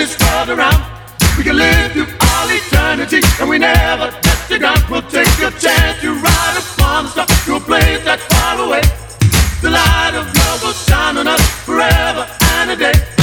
this world around. We can live through all eternity, and we never touch the ground. We'll take a chance to ride upon the star to a place that's far away. The light of love will shine on us forever and a day.